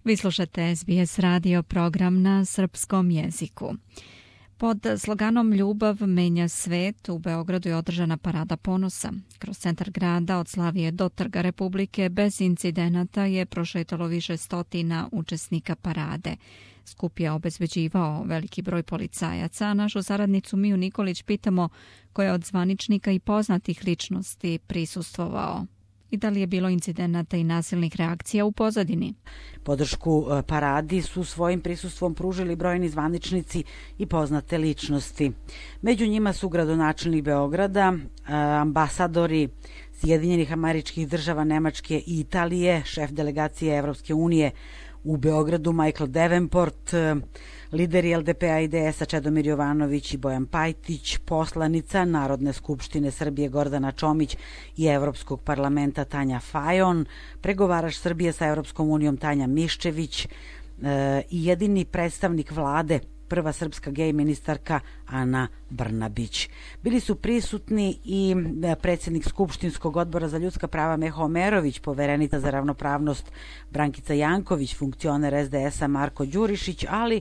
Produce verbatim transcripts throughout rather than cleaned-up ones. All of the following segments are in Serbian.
Vi slušate S B S radio program na srpskom jeziku. Pod sloganom Ljubav menja svet u Beogradu je održana parada ponosa. Kroz centar grada od Slavije do Trga Republike bez incidenata je prošetalo više stotina učesnika parade. Skup je obezbeđivao veliki broj policajaca, a našu saradnicu Miju Nikolić pitamo ko je od zvaničnika i poznatih ličnosti prisustvovao i da li je bilo incidenata i nasilnih reakcija u pozadini. Podršku paradi su svojim prisustvom pružili brojni zvaničnici i poznate ličnosti. Među njima su gradonačelnik Beograda, ambasadori Sjedinjenih Američkih Država, Nemačke i Italije, šef delegacije Evropske unije u Beogradu Michael Davenport, lideri L D P-a i D S-a Čedomir Jovanović i Bojan Pajtić, poslanica Narodne skupštine Srbije Gordana Čomić i Evropskog parlamenta Tanja Fajon, pregovarač Srbije sa Evropskom unijom Tanja Miščević e, i jedini predstavnik vlade, prva srpska gej ministarka Ana Brnabić. Bili su prisutni i predsjednik Skupštinskog odbora za ljudska prava Meho Omerović, poverenica za ravnopravnost Brankica Janković, funkcioner S D S-a Marko Đurišić, ali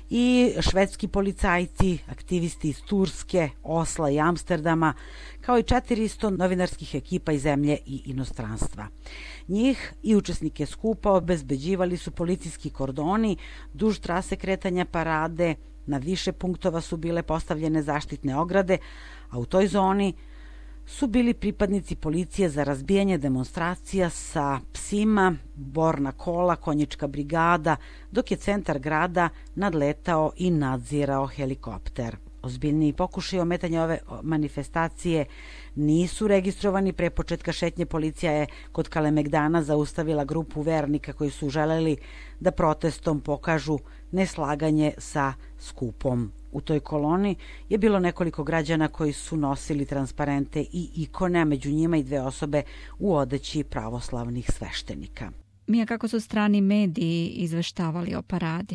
i švedski policajci, aktivisti iz Turske, Osla i Amsterdama, kao i četiristo novinarskih ekipa iz zemlje i inostranstva. Njih i učesnike skupa obezbeđivali su policijski kordoni duž trase kretanja parade, na više punktova su bile postavljene zaštitne ograde, a u toj zoni su bili pripadnici policije za razbijanje demonstracija sa psima, borna kola, konjička brigada, dok je centar grada nadletao i nadzirao helikopter. Ozbiljniji pokušaj ometanja ove manifestacije nisu registrovani. Pre početka šetnje policija je kod Kalemegdana zaustavila grupu vernika koji su želeli da protestom pokažu neslaganje sa skupom. U toj koloni je bilo nekoliko građana koji su nosili transparente i ikone, a među njima i dve osobe u odeći pravoslavnih sveštenika. Mija, kako su strani mediji izveštavali o paradi?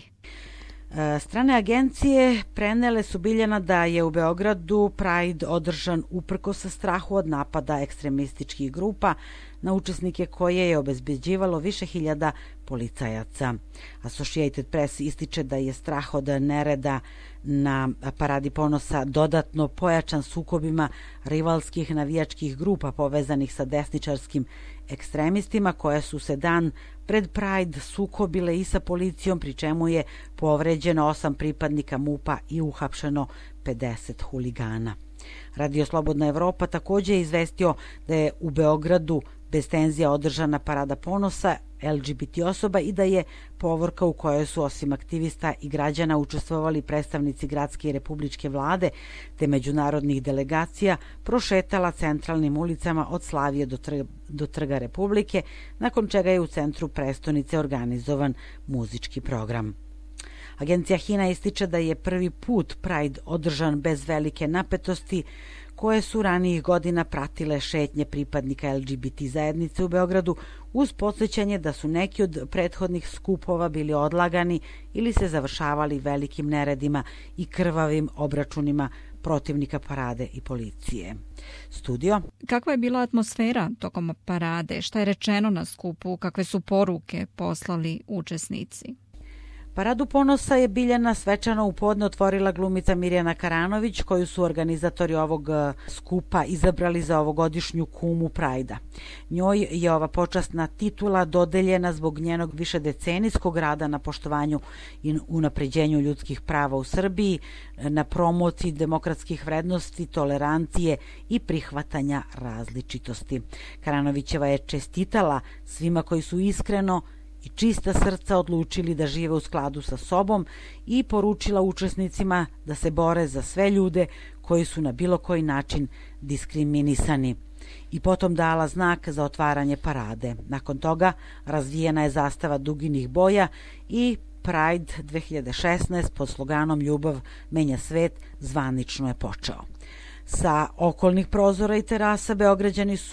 Strane agencije prenele su Biljana da je u Beogradu Pride održan uprkos strahu od napada ekstremističkih grupa na učesnike koje je obezbeđivalo više hiljada policajaca. Associated Press ističe da je strah od nereda na paradi ponosa dodatno pojačan sukobima rivalskih navijačkih grupa povezanih sa desničarskim ekstremistima koje su se dan pred Pride sukobile i sa policijom, pri čemu je povređeno osam pripadnika MUP-a i uhapšeno pedeset huligana. Radio Slobodna Evropa također je izvestio da je u Beogradu bez tenzija održana parada ponosa L G B T osoba i da je povorka u kojoj su osim aktivista i građana učestvovali predstavnici gradske i republičke vlade te međunarodnih delegacija prošetala centralnim ulicama od Slavije do, trg, do Trga Republike, nakon čega je u centru prestonice organizovan muzički program. Agencija HINA ističe da je prvi put Pride održan bez velike napetosti koje su ranijih godina pratile šetnje pripadnika L G B T zajednice u Beogradu, uz podsjećanje da su neki od prethodnih skupova bili odlagani ili se završavali velikim neredima i krvavim obračunima protivnika parade i policije. Studio. Kakva je bila atmosfera tokom parade? Šta je rečeno na skupu? Kakve su poruke poslali učesnici? Paradu ponosa je Biljana svečano u podne otvorila glumica Mirjana Karanović, koju su organizatori ovog skupa izabrali za ovogodišnju kumu Prajda. Njoj je ova počasna titula dodeljena zbog njenog višedecenijskog rada na poštovanju i unapređenju ljudskih prava u Srbiji, na promociji demokratskih vrednosti, tolerancije i prihvatanja različitosti. Karanovićeva je čestitala svima koji su iskreno i čista srca odlučili da žive u skladu sa sobom i poručila učesnicima da se bore za sve ljude koji su na bilo koji način diskriminisani. I potom dala znak za otvaranje parade. Nakon toga razvijena je zastava duginih boja i Pride dve hiljade šesnaeste pod sloganom Ljubav menja svet zvanično je počeo. Sa okolnih prozora i terasa Beograđani su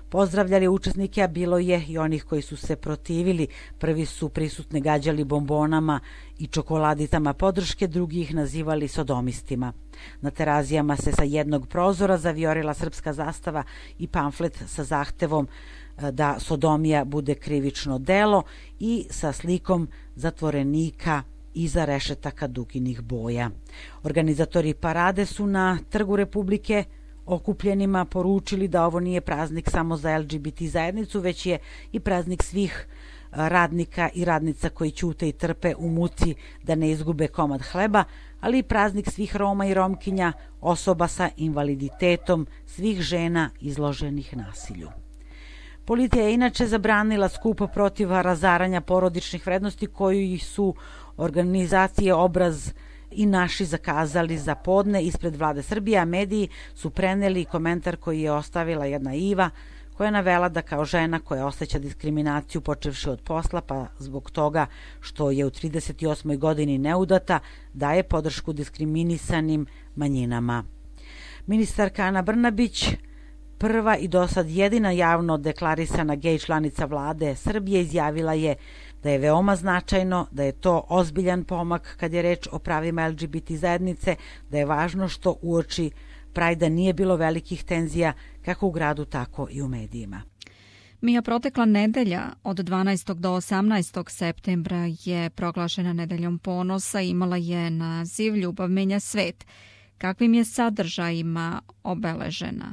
pozdravljali učesnike, a bilo je i onih koji su se protivili. Prvi su prisutne gađali bombonama i čokoladicama podrške, drugi ih nazivali sodomistima. Na terazijama se sa jednog prozora zavijorila srpska zastava i pamflet sa zahtevom da sodomija bude krivično delo i sa slikom zatvorenika iza rešetaka duginih boja. Organizatori parade su na Trgu Republike okupljenima poručili da ovo nije praznik samo za L G B T zajednicu, već je i praznik svih radnika i radnica koji ćute i trpe u muci da ne izgube komad hleba, ali i praznik svih Roma i Romkinja, osoba sa invaliditetom, svih žena izloženih nasilju. Policija je inače zabranila skup protiv razaranja porodičnih vrednosti koju su organizacije Obraz i Naši zakazali za podne ispred vlade Srbije, a mediji su preneli komentar koji je ostavila jedna Iva, koja je navela da kao žena koja osjeća diskriminaciju počevši od posla, pa zbog toga što je u trideset osmoj godini neudata, daje podršku diskriminisanim manjinama. Ministarka Ana Brnabić, prva i do sad jedina javno deklarisana gej članica vlade Srbije, izjavila je da je veoma značajno, da je to ozbiljan pomak kad je reč o pravima L G B T zajednice, da je važno što uoči Prajda nije bilo velikih tenzija kako u gradu, tako i u medijima. Mija, protekla nedelja od dvanaestog do osamnaestog septembra je proglašena nedeljom ponosa i imala je naziv Ljubav menja svet. Kakvim je sadržajima obeležena?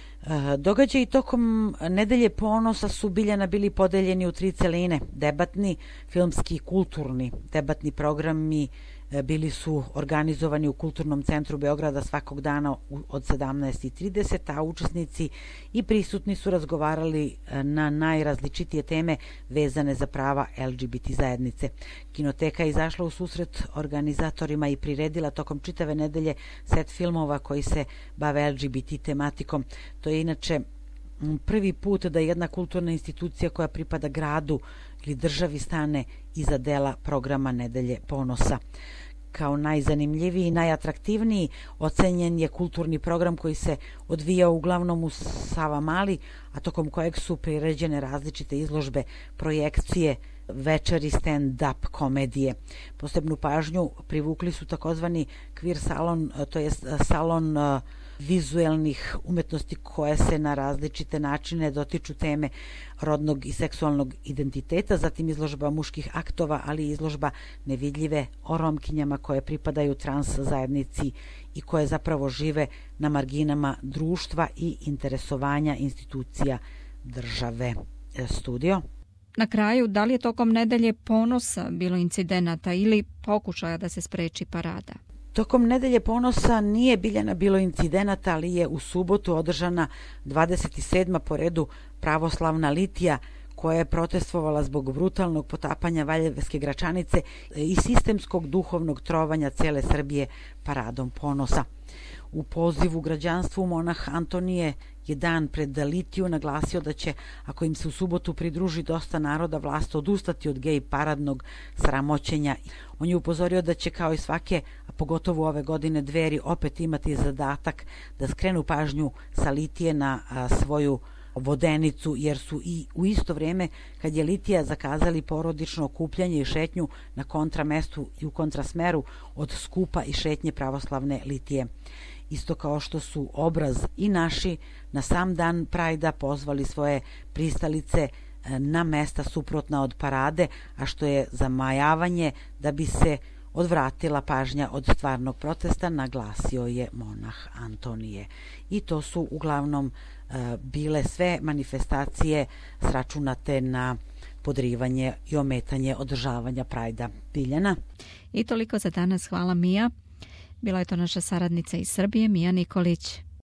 Događaji tokom nedelje ponosa su Biljana bili podeljeni u tri celine. Debatni, filmski i kulturni. Debatni programi bili su organizovani u Kulturnom centru Beograda svakog dana od sedamnaest i trideset, a učesnici i prisutni su razgovarali na najrazličitije teme vezane za prava L G B T zajednice. Kinoteka je izašla u susret organizatorima i priredila tokom čitave nedelje set filmova koji se bave L G B T tematikom. To je inače prvi put da jedna kulturna institucija koja pripada gradu ili državi stane iza dela programa Nedelje ponosa. Kao najzanimljiviji i najatraktivniji ocenjen je kulturni program koji se odvijao uglavnom u Savamali, a tokom kojeg su priređene različite izložbe, projekcije, večeri stand-up komedije. Posebnu pažnju privukli su takozvani queer salon, to je salon vizuelnih umetnosti koje se na različite načine dotiču teme rodnog i seksualnog identiteta, zatim izložba muških aktova, ali i izložba nevidljive o Romkinjama koje pripadaju trans zajednici i koje zapravo žive na marginama društva i interesovanja institucija države. Studio. Na kraju, da li je tokom nedelje ponosa bilo incidenata ili pokušaja da se spreči parada? Tokom nedelje ponosa nije Biljana bilo incidenata, ali je u subotu održana dvadeset sedma po redu pravoslavna litija koja je protestvovala zbog brutalnog potapanja Valjevske Gračanice i sistemskog duhovnog trovanja cele Srbije paradom ponosa. U pozivu građanstvu monah Antonije je dan pred litiju naglasio da će, ako im se u subotu pridruži dosta naroda, vlast odustati od gej paradnog sramoćenja. On je upozorio da će kao i svake, a pogotovo ove godine, Dveri opet imati zadatak da skrenu pažnju sa litije na a, svoju vodenicu, jer su i u isto vrijeme kad je litija zakazali porodično okupljanje i šetnju na kontramestu i u kontrasmeru od skupa i šetnje pravoslavne litije. Isto kao što su Obraz i Naši na sam dan Prajda pozvali svoje pristalice na mesta suprotna od parade, a što je zamajavanje da bi se odvratila pažnja od stvarnog protesta, naglasio je monah Antonije. I to su uglavnom e, bile sve manifestacije sračunate na podrivanje i ometanje održavanja Prajda. Biljana. I toliko za danas. Hvala, Mija. Bila je to naša saradnica iz Srbije, Mija Nikolić.